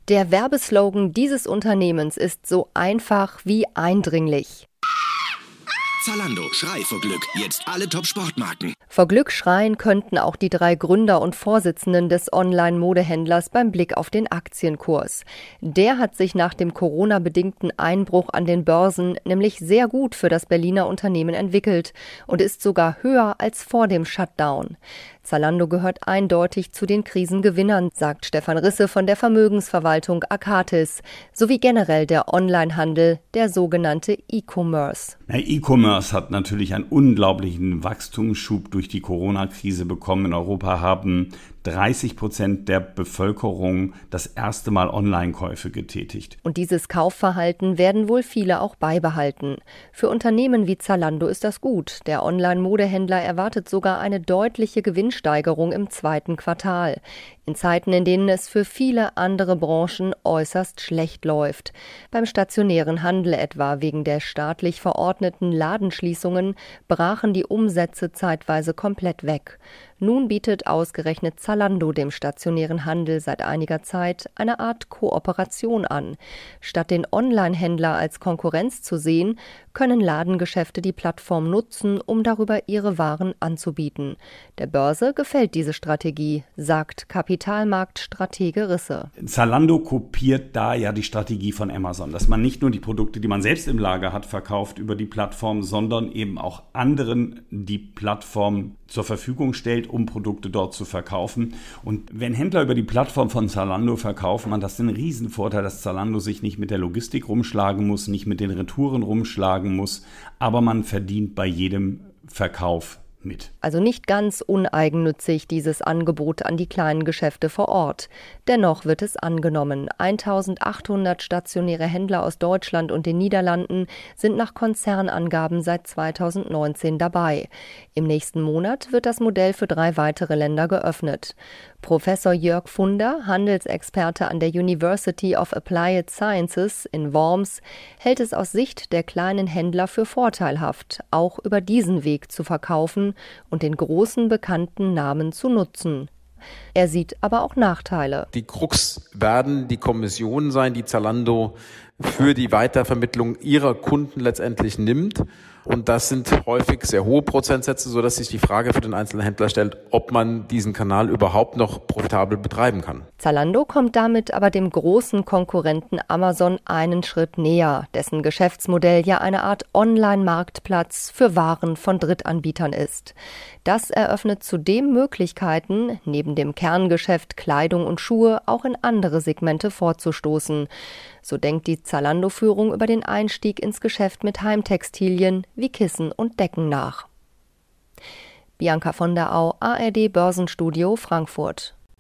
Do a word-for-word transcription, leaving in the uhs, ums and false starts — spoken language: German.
Der Werbeslogan dieses Unternehmens ist so einfach wie eindringlich. Zalando, schrei vor Glück. Jetzt alle Top-Sportmarken. Vor Glück schreien könnten auch die drei Gründer und Vorsitzenden des Online-Modehändlers beim Blick auf den Aktienkurs. Der hat sich nach dem Corona-bedingten Einbruch an den Börsen nämlich sehr gut für das Berliner Unternehmen entwickelt und ist sogar höher als vor dem Shutdown. Zalando gehört eindeutig zu den Krisengewinnern, sagt Stefan Risse von der Vermögensverwaltung Akatis, sowie generell der Onlinehandel, der sogenannte E-Commerce. Ja, E-Commerce hat natürlich einen unglaublichen Wachstumsschub durch die Corona-Krise bekommen. In Europa haben dreißig Prozent der Bevölkerung das erste Mal Online-Käufe getätigt. Und dieses Kaufverhalten werden wohl viele auch beibehalten. Für Unternehmen wie Zalando ist das gut. Der Online-Modehändler erwartet sogar eine deutliche Gewinnsteigerung im zweiten Quartal. In Zeiten, in denen es für viele andere Branchen äußerst schlecht läuft. Beim stationären Handel etwa wegen der staatlich verordneten Ladenschließungen brachen die Umsätze zeitweise komplett weg. Nun bietet ausgerechnet Zalando dem stationären Handel seit einiger Zeit eine Art Kooperation an. Statt den Online-Händler als Konkurrenz zu sehen, können Ladengeschäfte die Plattform nutzen, um darüber ihre Waren anzubieten. Der Börse gefällt diese Strategie, sagt Kapitalmarktstratege Risse. Zalando kopiert da ja die Strategie von Amazon, dass man nicht nur die Produkte, die man selbst im Lager hat, verkauft über die Plattform, sondern eben auch anderen die Plattform zur Verfügung stellt, um Produkte dort zu verkaufen. Und wenn Händler über die Plattform von Zalando verkaufen, hat das den Riesenvorteil, dass Zalando sich nicht mit der Logistik rumschlagen muss, nicht mit den Retouren rumschlagen muss, aber man verdient bei jedem Verkauf mit. Also nicht ganz uneigennützig dieses Angebot an die kleinen Geschäfte vor Ort. Dennoch wird es angenommen. eintausendachthundert stationäre Händler aus Deutschland und den Niederlanden sind nach Konzernangaben seit zweitausendneunzehn dabei. Im nächsten Monat wird das Modell für drei weitere Länder geöffnet. Professor Jörg Funder, Handelsexperte an der University of Applied Sciences in Worms, hält es aus Sicht der kleinen Händler für vorteilhaft, auch über diesen Weg zu verkaufen und den großen bekannten Namen zu nutzen. Er sieht aber auch Nachteile. Die Krux werden die Kommissionen sein, die Zalando für die Weitervermittlung ihrer Kunden letztendlich nimmt. Und das sind häufig sehr hohe Prozentsätze, sodass sich die Frage für den einzelnen Händler stellt, ob man diesen Kanal überhaupt noch profitabel betreiben kann. Zalando kommt damit aber dem großen Konkurrenten Amazon einen Schritt näher, dessen Geschäftsmodell ja eine Art Online-Marktplatz für Waren von Drittanbietern ist. Das eröffnet zudem Möglichkeiten, neben dem Kerngeschäft Kleidung und Schuhe auch in andere Segmente vorzustoßen. So denkt die Zalando-Führung über den Einstieg ins Geschäft mit Heimtextilien wie Kissen und Decken nach. Bianca von der Au, A R D Börsenstudio Frankfurt.